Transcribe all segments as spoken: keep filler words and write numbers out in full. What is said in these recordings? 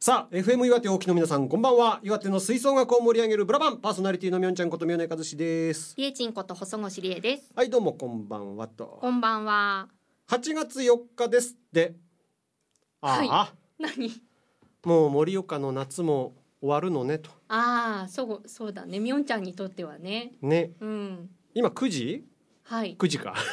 さあ エフエム 岩手お聞きの皆さんこんばんは。岩手の吹奏楽を盛り上げるブラバンパーソナリティのみょんちゃんこと宮根和志です。 りえちんこと細越りえです。 はいどうもこんばんはと。 こんばんは。 はちがつよっかですって。ああ、 はい、何もう盛岡の夏も終わるのねと。 ああそうそうだね、みょんちゃんにとってはね。 ね、 うん、 今くじはい、 くじか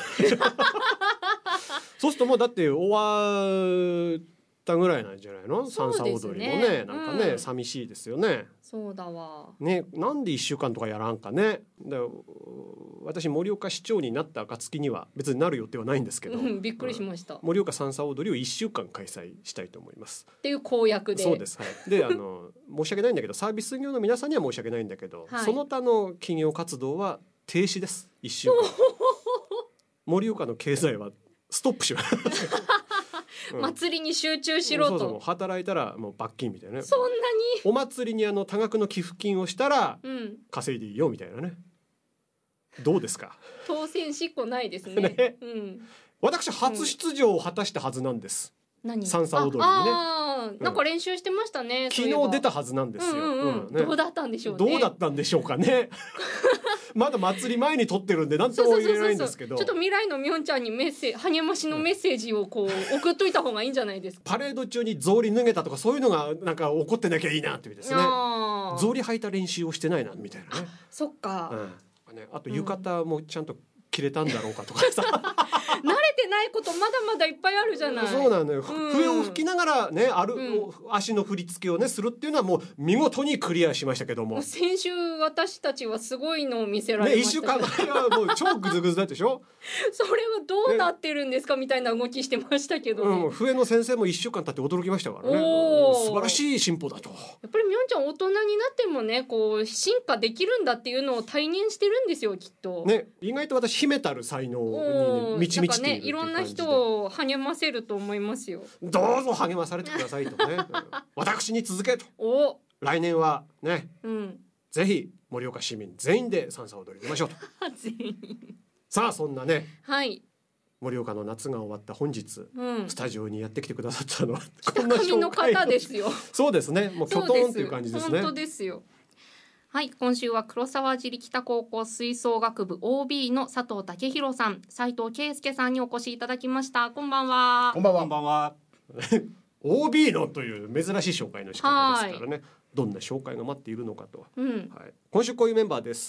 そうするともうだって終わったぐらいなんじゃないの。三叉踊りもね、なんかね、うん、寂しいですよね。 そうだわね、なんでいっしゅうかんとかやらんかね。だ私盛岡市長になった暁には別になる予定はないんですけど、うん、 びっくりしました、うん、 盛岡三叉踊りをいっしゅうかん開催したいと思いますっていう公約で。 そうです、はい、であの申し訳ないんだけどサービス業の皆さんには申し訳ないんだけど、はい、その他の企業活動は停止です。いっしゅうかん盛岡の経済はストップしますうん、 祭りに集中しろと。 そうそう、働いたらもう罰金みたいなね。 そんなにお祭りにあの多額の寄付金をしたら稼いでいいよみたいなね、うん、どうですか。 当選執行ないですねね、 うん、 私初出場を果たしたはずなんです、 何三叉踊りにね。 ああ、なんか練習してましたね、 うん、昨日出たはずなんですよ、うんうんうんね、 どうだったんでしょうね。 どうだったんでしょうかねまだ祭り前に撮ってるんで何とも言えないんですけど、 ちょっと未来のみょんちゃんにメッセージ、励ましのメッセージをこう送っといた方がいいんじゃないですか。 パレード中に草履脱げたとかそういうのがなんか起こってなきゃいいなっていうですね。草履履いた練習をしてないなみたいなね。 そっか、 うんね、あと浴衣もちゃんと着れたんだろうかとかさ、 うん、慣れてないことまだまだいっぱいあるじゃない。 そうなのよ、うん、笛を吹きながらねある、うん、足の振り付けをねするっていうのはもう見事にクリアしましたけども、 先週私たちはすごいのを見せられましたね。 いっしゅうかんまえはもう超グズグズだったでしょそれはどうなってるんですか、ね、みたいな動きしてましたけどね、 うん、笛の先生もいっしゅうかん経って驚きましたからね、 お素晴らしい進歩だと。 やっぱりみょんちゃん大人になってもねこう進化できるんだっていうのを体現してるんですよきっとね。 意外と私秘めたる才能に、ね、満ち満ちているっていう感じで、 いろんな人を励ませると思いますよ。 どうぞ励まされてくださいとね私に続けと。お来年はね、うん、ぜひ盛岡市民全員で三叉踊り出ましょうと全員さあそんなね、はい、盛岡の夏が終わった本日、うん、スタジオにやってきてくださったのはこんな紙の方ですよそうですね、もうキョトンっていう感じですね。 本当ですよ。はい、今週は黒沢尻北高校吹奏楽部 オービー の佐藤武弘さん、斉藤圭介さんにお越しいただきました。こんばんは。 こんばんは。こんばんはオービー のという珍しい紹介の仕方ですからね、どんな紹介が待っているのかと、うんはい、今週こういうメンバーです。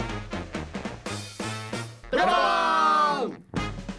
ブラバーン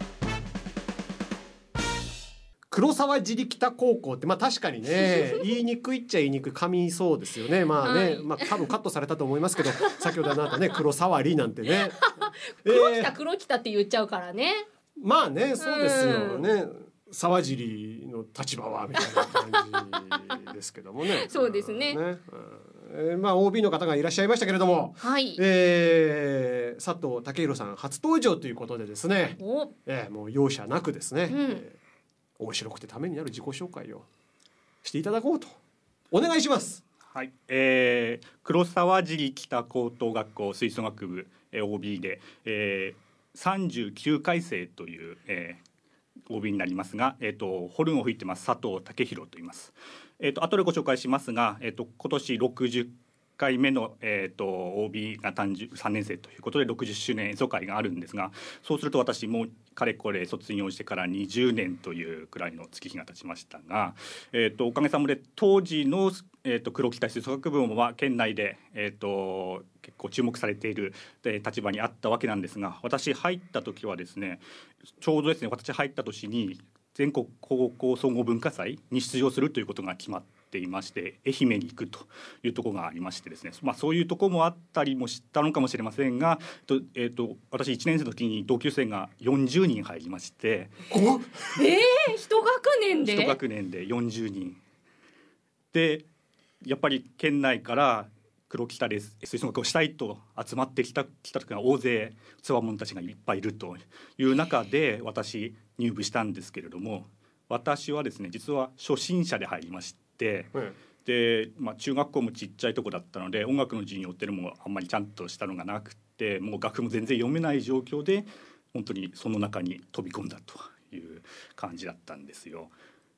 黒沢尻北高校って、まあ確かにね言いにくいっちゃ言いにくい、噛みそうですよね。まあね、はい、まあ多分カットされたと思いますけど先ほどあなたね黒沢里なんてね黒北黒北って言っちゃうからね。 まあねそうですよね、沢尻の立場はみたいな感じですけどもねそうですね、ね、 うんえー、まあ オービー の方がいらっしゃいましたけれども、はいえー、佐藤武弘さん初登場ということでですね、えー、もう容赦なくですね、うんえー、面白くてためになる自己紹介をしていただこうとお願いします。 はい、えー、黒沢尻北高等学校吹奏楽部、えー、オービー で、えー、さんじゅうきゅうかい生という、えーオービー になりますが、えーと、ホルンを吹いてます佐藤武弘と言います。えーと、後でご紹介しますが、えーと、今年ろくじゅっかいめの、えーと、オービー が誕生さんねん生ということでろくじゅっしゅうねん演奏会があるんですが、そうすると私もかれこれ卒業してからにじゅうねんというくらいの月日が経ちましたが、えーと、おかげさまで当時の、えーと、黒北吹奏楽部は県内で、えーと、結構注目されている立場にあったわけなんですが、私入った時はですねちょうどですね私入った年に全国高校総合文化祭に出場するということが決まっていまして、愛媛に行くというところがありましてですね、まあ、そういうところもあったりもしたのかもしれませんが、えーと、私いちねん生の時に同級生がよんじゅうにん入りまして、 えー、一学年で一学年でよんじゅうにんで、やっぱり県内から黒北で吹奏楽をしたいと集まってきたきた時が大勢つわものたちがいっぱいいるという中で私入部したんですけれども、私はですね実は初心者で入りまして、うん、で、まあ、中学校もちっちゃいとこだったので音楽の授業っていうのもあんまりちゃんとしたのがなくて、もう楽譜も全然読めない状況で本当にその中に飛び込んだという感じだったんですよ。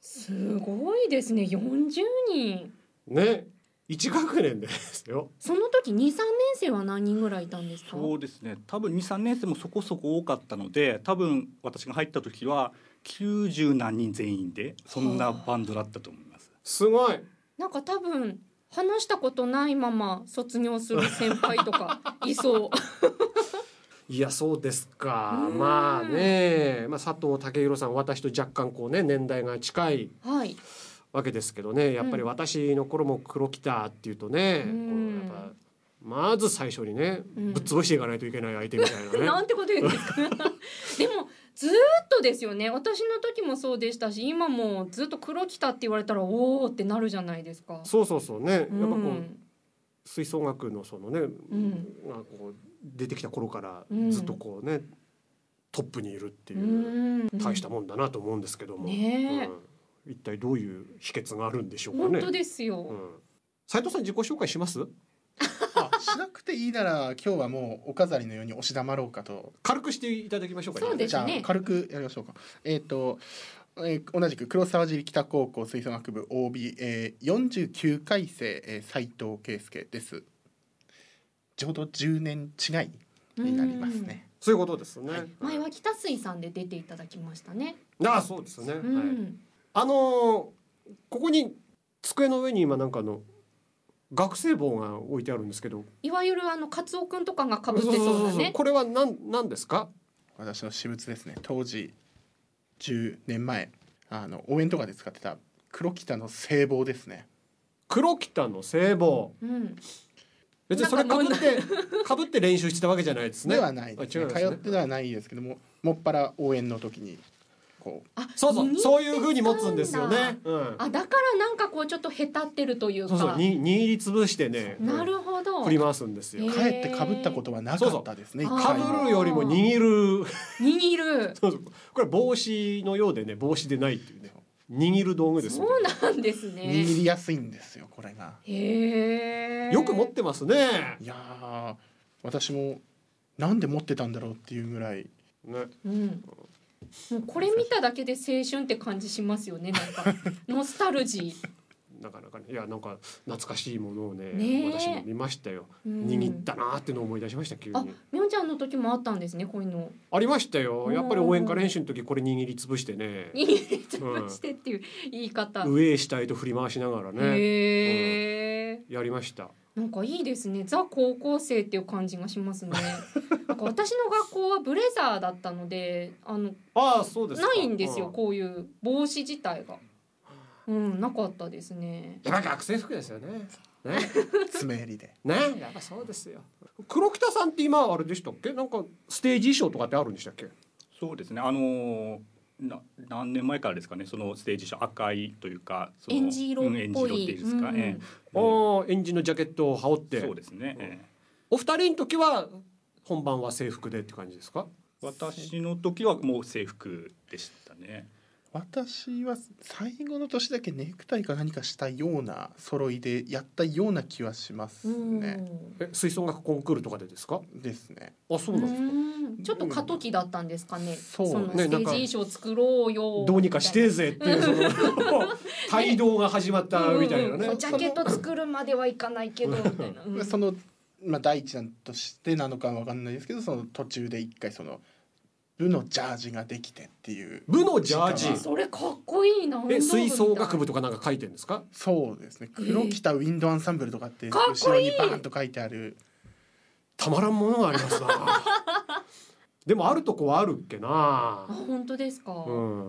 すごいですね、よんじゅうにんね。一学年ですよ。 その時に、さんねん生は何人ぐらいいたんですか？ そうですね、多分に、さんねん生もそこそこ多かったので、多分私が入った時はきゅうじゅう何人全員でそんなバンドだったと思います。 すごい。 なんか多分話したことないまま卒業する先輩とかいそういやそうですか。まあね、まあ、佐藤健弘さん、私と若干こうね年代が近いわけですけどね、やっぱり私の頃も黒木田っていうとね、うん、やっぱまず最初にね、うん、ぶっ潰していかないといけない相手みたいなねなんてこと言うんですかでもずっとですよね。私の時もそうでしたし、今もずっと黒木田って言われたらおおってなるじゃないですか。 そうそうそうね、やっぱこう、うん、吹奏楽のそのね、うん、がこう出てきた頃からずっとこうね、うん、トップにいるっていう大したもんだなと思うんですけども、ね、うん、一体どういう秘訣があるんでしょうかね。 本当ですよ、うん、 斉藤さん自己紹介します？ あ、しなくていいなら今日はもうお飾りのように押し黙ろうかと。 軽くしていただきましょうか、ね、 そうですね、 じゃあ軽くやりましょうか。えっ、ー、と、えー、同じく黒沢尻北高校吹奏楽部 オービー、えー、よんじゅうきゅうかい生、えー、斉藤圭介です。ちょうどじゅうねん違いになりますね。 そういうことですね、はい、 前は北水さんで出ていただきましたね。 ああ、そうですね、うん、はい、あのー、ここに机の上に今なんかの学生帽が置いてあるんですけど、 いわゆるあのカツオくんとかが被ってそうだね。そうそうそう、 これは何何ですか？ 私の私物ですね。当時じゅうねんまえあの応援とかで使ってた黒北の制帽ですね。 黒北の制帽、うん、別にそれ被って被って練習してたわけじゃないですね。 ではないですね。通ってではないですけども、もっぱら応援の時にこう、 あ、そうそう、そういう風に持つんですよね、 うん、あ、だからなんかこうちょっとへたってるというか、 そうそう、に握りつぶしてね、 なるほど、 振り回すんですよ。 かえって被ったことはなかったですね。 被るよりも握る握るそうそう、これ帽子のようでね、帽子でないっていうね、握る道具です、ね、 そうなんですね。 握りやすいんですよこれが。 へえ、 よく持ってますね。 いや私もなんで持ってたんだろうっていうぐらい、 ね、 うん、もうこれ見ただけで青春って感じしますよね。なんかノスタルジーなかなかね、いやなんか懐かしいものを ね, ね私も見ましたよ、うん、握ったなってのを思い出しました。急に。 あ、みょんちゃんの時もあったんですね、こういうの。 ありましたよ。やっぱり応援歌練習の時これ握りつぶしてね、 握りつぶしてっていう言い方、 うん、上へ下へと振り回しながらね、へー、うん、やりました。 なんかいいですね、ザ高校生っていう感じがしますねなんか私の学校はブレザーだったので、あのあ、そうですか、 ないんですよ、こういう帽子自体が。うん、なかったですね。 やっぱ学生服ですよね。ね、 爪襟で。 ね、やっぱそうですよ。黒北さんって今あれでしたっけ？なんかステージ衣装とかってあるんでしたっけ？ そうですね。あのー、な何年前からですかね。そのステージ衣装赤いというか、そのエンジ色っぽい、うん、 エンジ色っていうんですか。うん、えー、あ、エンジのジャケットを羽織って。 そうですね。えー、お二人の時は本番は制服でって感じですか？ 私の時はもう制服でしたね。 私は最後の年だけネクタイか何かしたような揃いでやったような気はしますね。 え、吹奏楽コンクールとかでですか？ ですね。 あ、そうなんですか。 ちょっと過渡期だったんですかね。 そう、 そのステージ衣装作ろうよ、 どうにかしてぜっていうその帯同が始まったみたいなね、うん、 ジャケット作るまではいかないけどみたいな、 うん、その、まあ、第一弾としてなのかは分かんないですけど、その途中で一回その部のジャージができてっていう。 部のジャージ、 それかっこいいな。 え、吹奏楽部とかなんか書いてるんですか？ そうですね、黒北ウィンドアンサンブルとかって後ろにバーンと書いてある。 たまらんものがありますなでもあるとこはあるっけなあ。 本当ですか、うん、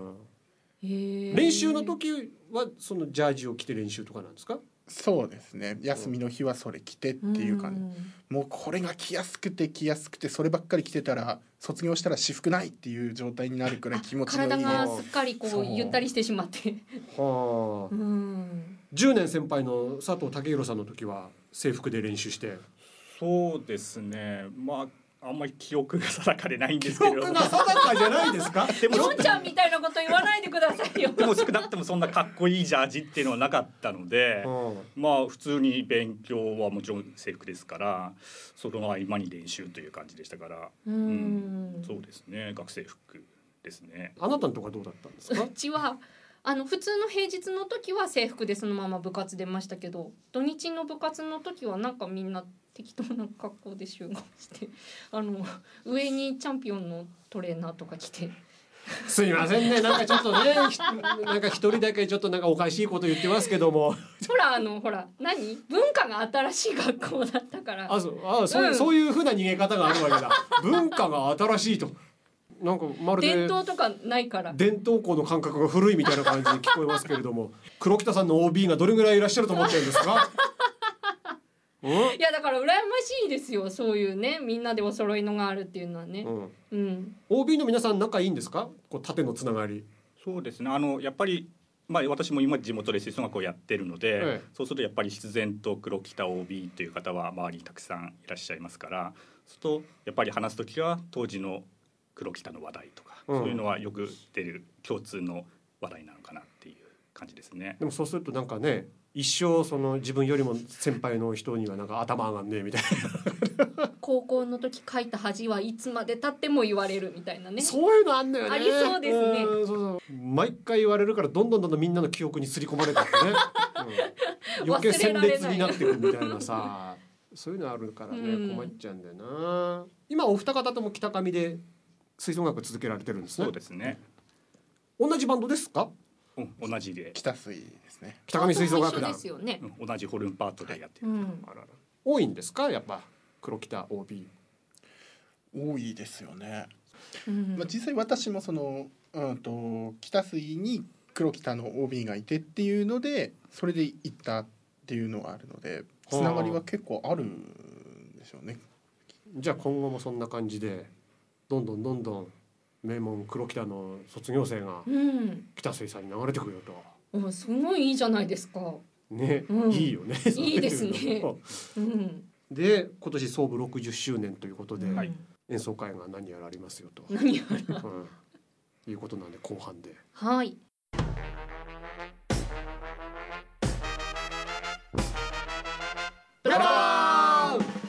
へ、練習の時はそのジャージを着て練習とかなんですか？ そうですね、休みの日はそれ着てっていう感じ、うん、もうこれが着やすくて着やすくてそればっかり着てたら卒業したら私服ないっていう状態になるくらい気持ちのいい、 体がすっかりこうゆったりしてしまってはあ、 うん、じゅうねん先輩の佐藤健弘さんの時は制服で練習して。 そうですね、まああんまり記憶が定かでないんですけど。記憶が定かじゃないですか？ でものんちゃんみたいなこと言わないでくださいよ。 でも少なくともそんなかっこいいジャージっていうのはなかったので、うん、まあ普通に勉強はもちろん制服ですから、その合間に練習という感じでしたから、うん、うん、そうですね、学生服ですね。 あなたのとこはどうだったんですか？ うちはあの普通の平日の時は制服でそのまま部活出ましたけど、土日の部活の時はなんかみんな適当な格好で集合してあの上にチャンピオンのトレーナーとか着てすいませんね、なんかちょっとねなんか一人だけちょっとなんかおかしいこと言ってますけどもほらあのほら何文化が新しい学校だったから、 あそうあそう、うん、そういう風な逃げ方があるわけだ文化が新しいと、なんかまるで伝統とかないから伝統校の感覚が古いみたいな感じに聞こえますけれども黒北さんの オービー がどれぐらいいらっしゃると思ってるんですかいやだから羨ましいですよ、そういうねみんなでお揃いのがあるっていうのはね、うんうん、 オービー の皆さん仲いいんですか、こう縦のつながり。 そうですね、あのやっぱり、まあ、私も今地元で吹奏楽をやってるので、ええ、そうするとやっぱり必然と黒北 オービー という方は周りにたくさんいらっしゃいますから、そうするとやっぱり話すときは当時の黒北の話題とか、うん、そういうのはよく出る共通の話題なのかなっていう感じですね。 でもそうするとなんかね、一生その自分よりも先輩の人にはなんか頭上がんねえみたいな高校の時書いた恥はいつまで経っても言われるみたいなね、 そういうのあんのよね。 ありそうですね。 そうそう毎回言われるからどんどんどんどんみんなの記憶に刷り込まれてってね、うん、余計鮮烈になっていくみたいなさそういうのあるからね、うん、困っちゃうんだよな。今お二方とも北上で吹奏楽続けられてるんですね。 そうですね。 同じバンドですか？ うん、同じで北吹ですね。 北上吹奏楽団ですよね、 うん、同じホルンパートでやってる、はい、うん、 あらら多いんですか、やっぱ黒北 オービー。多いですよね、うん、まあ、実際私もその、うんと北吹に黒北の オービー がいてっていうのでそれで行ったっていうのがあるのでつながりは結構あるんでしょうね。 じゃあ今後もそんな感じでどんどんどんどん名門黒北の卒業生が北水さんに流れてくるよと、 うん、すごいいいじゃないですかね、うん、いいよねいいですね、 うん、で今年創部ろくじゅっしゅうねんということで、うん、演奏会が何やらありますよと何やら、 うん、いうことなんで後半ではいブラボー。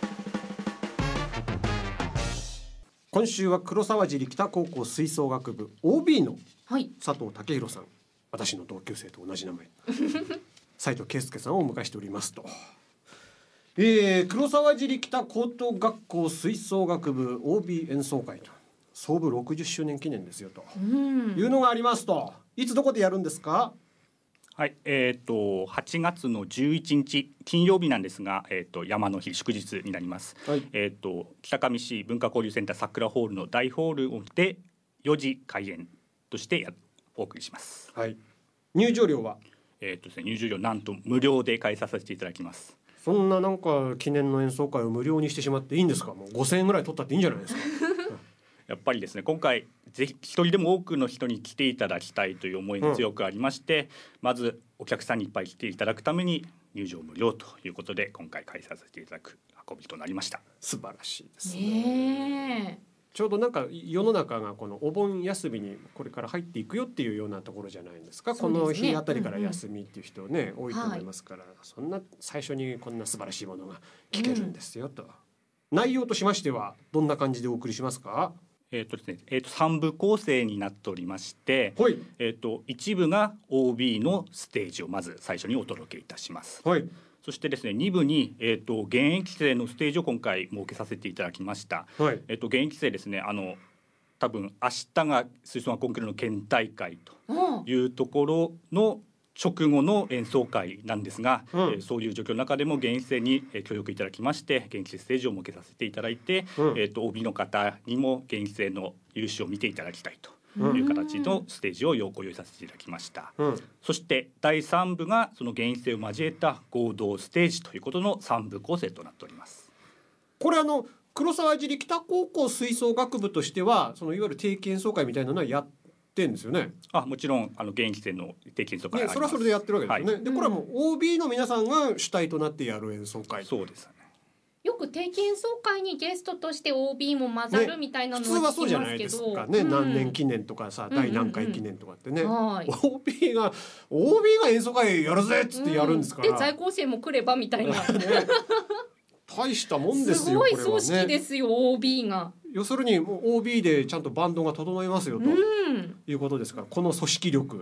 今週は黒沢尻北高校吹奏楽部 オービー の佐藤健弘さん、はい、私の同級生と同じ名前斉藤圭介さんをお迎えしておりますと、えー、黒沢尻北高等学校吹奏楽部 オービー 演奏会と創部ろくじゅっしゅうねん記念ですよというのがありますと、いつどこでやるんですか？ はい、えー、とはちがつのじゅういちにち金曜日なんですが、えー、と山の日祝日になります、はい、えー、と北上市文化交流センター桜ホールの大ホールでよじ開演としてやお送りします、 はい、入場料は、 えーとですね、入場料なんと無料で開催させていただきます。 そんななんか記念の演奏会を無料にしてしまっていいんですか？もうごせんえんぐらい取ったっていいんじゃないですかやっぱりですね、今回ぜひ一人でも多くの人に来ていただきたいという思いが強くありまして、うん、まずお客さんにいっぱい来ていただくために入場無料ということで今回開催させていただく運びとなりました。 素晴らしいですね。ちょうどなんか世の中がこのお盆休みにこれから入っていくよっていうようなところじゃないですか。この日あたりから休みっていう人ね、うんうん、多いと思いますから、はい、そんな最初にこんな素晴らしいものが聞けるんですよと、うん、内容としましてはどんな感じでお送りしますか？ えーとですねえー、とさん部構成になっておりまして、はい、えー、と一部が オービー のステージをまず最初にお届けいたします、はい、そしてですねに部に、えー、と現役生のステージを今回設けさせていただきました、はい、えー、と現役生ですね、あの多分明日が吹奏楽コンクールの県大会というところの直後の演奏会なんですが、うん、えー、そういう状況の中でも現役生に、えー、協力いただきまして現役生ステージを設けさせていただいて、うん、えー、と オービー の方にも現役生の優秀を見ていただきたいという形のステージをご用意させていただきました、うん、そしてだいさん部がその現役生を交えた合同ステージということのさん部構成となっております。 これあの黒沢尻北高校吹奏楽部としてはそのいわゆる定期演奏会みたいなのはやってんですよね。 あ、もちろんあの現役生の定期演奏会あります、 ね、それはそれでやってるわけですよね、はい、でこれはもう オービー の皆さんが主体となってやる演奏会。 そうですね。 よく定期演奏会にゲストとして オービー も混ざるみたいなのは聞きますけど、ね、普通はそうじゃないですかね、うん、何年記念とかさ、第何回記念とかってね、うんうんうん、オービー が オービー が演奏会やるぜっつってやるんですから、 うん、で在校生も来ればみたいな、ね、 大したもんですよ。 すごい組織ですよ、オービー が。 要するにもう オービー でちゃんとバンドが整いますよと、うん、いうことですから、この組織力本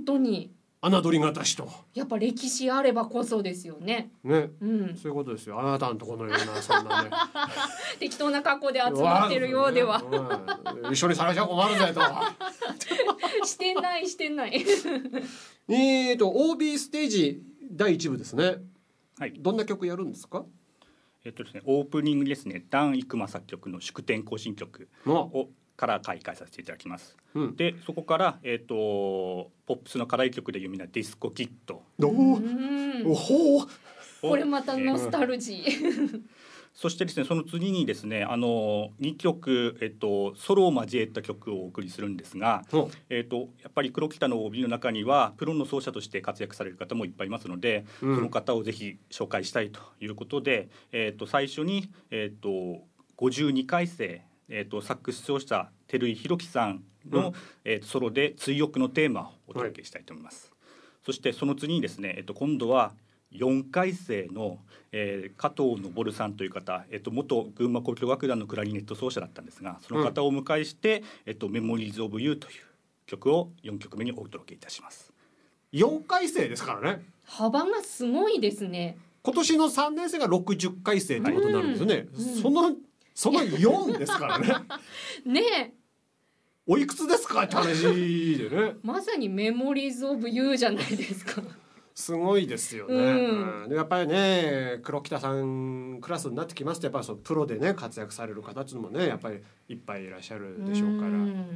当に侮りがたしと。 やっぱ歴史あればこそですよね。 ね、 うん、 そういうことですよ。あなたのところのようなそんなね適当な格好で集まってるようでは、 うん、一緒にされちゃ困るぜとしてないしてないえーと オービー ステージだいいち部ですね。 はい。 どんな曲やるんですか？ えっとですね、オープニングですね、ダン・イクマ作曲の祝典行進曲をから開会させていただきます、うん、でそこから、えー、とポップスの課題曲で有名なディスコキッド、 おほこれまたノスタルジー、えー、 そしてですね、その次にですね、あのにきょく、えっと、ソロを交えた曲をお送りするんですが、えっと、やっぱり黒北の オービー の中にはプロの奏者として活躍される方もいっぱいいますので、うん、その方をぜひ紹介したいということで、えっと、最初に、えっと、ごじゅうにかい生、えっと、サックス奏者照井宏樹さんの、うん、えっと、ソロで追憶のテーマをお届けしたいと思います、はい、そしてその次にですね、えっと、今度はよんかい生の、えー、加藤昇さんという方、えっと、元群馬交響楽団のクラリネット奏者だったんですが、その方をお迎えして、うん、えっと、メモリーズ・オブ・ユーという曲をよんきょくめにお届けいたします。 よんかい生ですからね。 幅がすごいですね。 今年のさんねん生がろくじゅっかい生ってことになるんですよね、うんうん、そのそのよんですからねねえ、 おいくつですかって話でねまさにメモリーズ・オブ・ユーじゃないですかすごいですよね、うんうん、やっぱりね黒北さんクラスになってきますとやっぱりそのプロでね活躍される方っていうのもねやっぱりいっぱいいらっしゃるでしょうから、うん、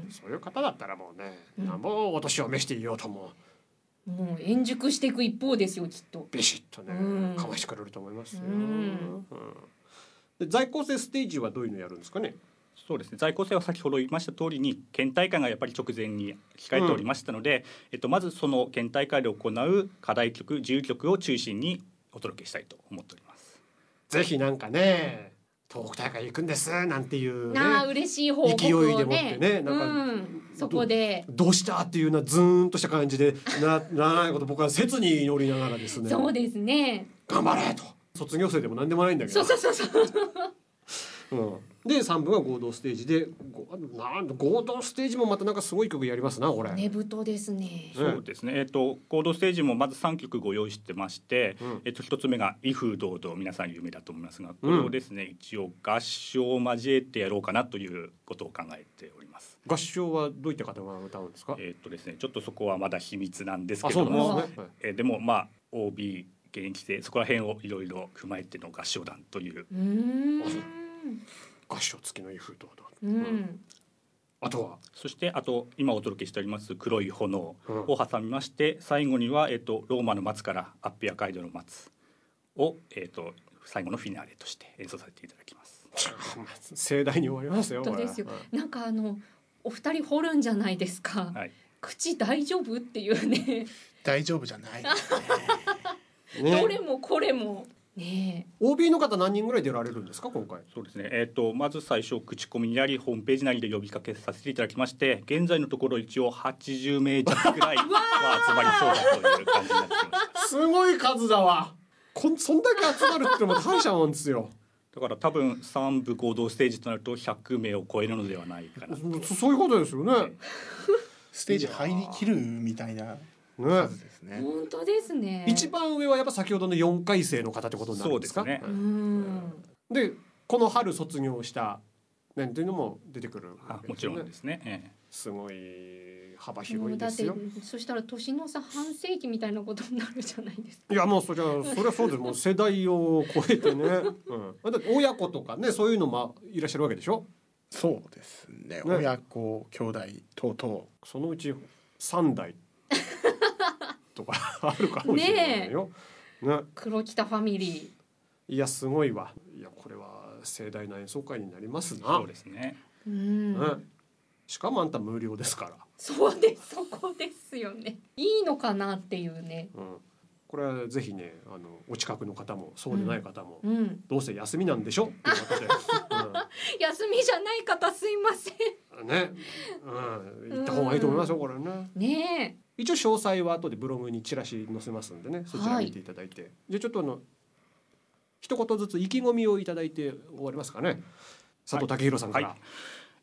そういう方だったらもうね、うん、なんぼお年を召していようとももう円熟していく一方ですよきっと。 ビシッとね、うん、かましてくれると思いますよ、うんうんで在校生ステージはどういうのやるんですかね？ そうですね、在校生は先ほど言いました通りに県大会がやっぱり直前に控えておりましたので、うんえっと、まずその県大会で行う課題曲じゅうきょくを中心にお届けしたいと思っております。 ぜひなんかね東北大会行くんですなんていう、ね、 あ嬉しい報告を、ね、 勢いでもってねなんか、うん、 そこでど, どうしたっていうようなズーンとした感じで な, ならないこと僕は切に祈りながらですねそうですね頑張れと卒業生でも何でもないんだけどそうそうそうそううん、でさんぶは合同ステージでなん合同ステージもまたなんかすごい曲やりますなこれ。 ねぶとですね。 そうですね、えー、と合同ステージもまずさんきょくご用意してまして、うんえー、とひとつめが威風堂々皆さん有名だと思いますがこれをですね、うん、一応合唱を交えてやろうかなということを考えております。 合唱はどういった方が歌うんですか？ えーとですね、ちょっとそこはまだ秘密なんですけども、で、ねはいえー、でもまあ オービー 現役生そこら辺をいろいろ踏まえての合唱団という。 うーん合唱付きの威風堂々、うん、あとはそしてあと今お届けしております黒い炎を挟みまして、うん、最後には、えー、とローマの松からアッピア街道の松を、えー、と最後のフィナーレとして演奏させていただきます。 盛大に終わりますよ。 本当ですよ、うん、なんかあのお二人掘るんじゃないですか、はい、口大丈夫っていうね大丈夫じゃないねどれもこれもね、 オービー の方何人ぐらい出られるんですか今回？ そうですね、えー、とまず最初口コミなりホームページなりで呼びかけさせていただきまして現在のところ一応はちじゅうめい弱ぐらいは集まりそうだという感じになってきましたすごい数だわこんそんだけ集まるってのも大したもんですよだから多分さん部合同ステージとなるとひゃくめいを超えるのではないかなそそういうことですよねステージ入りきるみたいなね、 ですね。本当ですね。 一番上はやっぱ先ほどのよんかい生の方ってことになるんですか？ そうですね。 うんでこの春卒業した年というのも出てくる、ね、 あもちろんですね、ええ、 すごい幅広いですよ。 だってそしたら年の差半世紀みたいなことになるじゃないですか。 いやもうそれはそれはそうですもう世代を超えてね、うん、だって親子とかねそういうのもいらっしゃるわけでしょ？ そうですね、ね親子兄弟等々 そのうちさんだいとかあるかもしれないよ、 ねね、黒北ファミリーいやすごいわいやこれは盛大な演奏会になりますな。 そうですね、 うん、ねしかもあんた無料ですから。 そうですそこですよねいいのかなっていうね、 うん、これはぜひねあのお近くの方もそうでない方も、 うんうん、 どうせ休みなんでしょっていうことで、うん、 休みじゃない方すいませんね、うん、行った方がいいと思いますよこれね。 ねえ一応詳細は後でブログにチラシ載せますんでねそちら見ていただいて、はい、じゃあちょっとあの一言ずつ意気込みをいただいて終わりますかね。佐藤健弘さんから、はいはい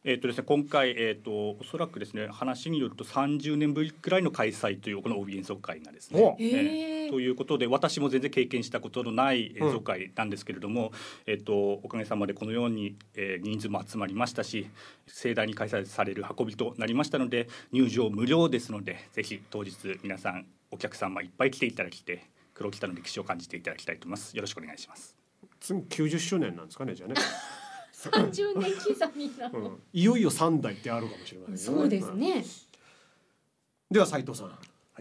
えーとですね、今回、えーと、おそらくですね話によるとさんじゅうねんぶりくらいの開催というこの オービー 演奏会がですね、えー、ということで私も全然経験したことのない演奏会なんですけれども、うん、えーと、おかげさまでこのように、えー、人数も集まりましたし盛大に開催される運びとなりましたので入場無料ですのでぜひ当日皆さんお客様いっぱい来ていただきて黒北の歴史を感じていただきたいと思います。よろしくお願いします。 次きゅうじゅっしゅうねんなんですかねじゃあねさんじゅうねん刻みなの、うん、 いよいよさんだいってあるかもしれませんね。 そうですね、うん、 では斉藤さん、はい、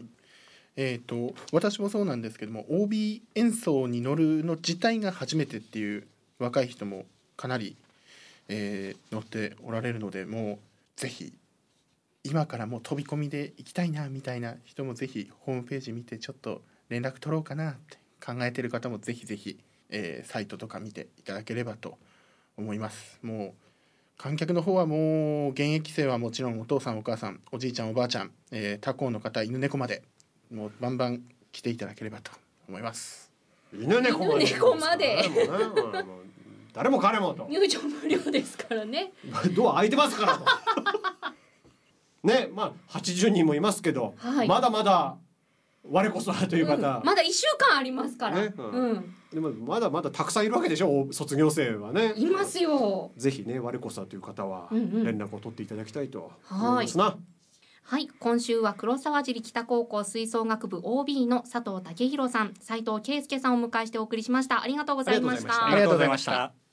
えーと私もそうなんですけども オービー 演奏に乗るの自体が初めてっていう若い人もかなり、えー、乗っておられるのでもうぜひ今からもう飛び込みで行きたいなみたいな人もぜひホームページ見てちょっと連絡取ろうかなって考えてる方もぜひぜひ、えー、サイトとか見ていただければと思います。もう観客の方はもう現役生はもちろんお父さんお母さんおじいちゃんおばあちゃん、えー、他校の方犬猫までもうバンバン来ていただければと思います。 犬猫まで、 犬猫まで誰も彼もと入場無料ですからねドア開いてますからとね、まあはちじゅうにんもいますけど、はい、まだまだ我こそはという方、 うん、まだいっしゅうかんありますから、ね、うんうん、 でもまだまだたくさんいるわけでしょ卒業生はね。 いますよ。 ぜひね我こそはという方は連絡を取っていただきたいと思いますな、うんうん、 はい、今週は黒沢尻北高校吹奏楽部 オービー の佐藤武弘さん斉藤圭介さんをお迎えしてお送りしました。ありがとうございました。 ありがとうございました。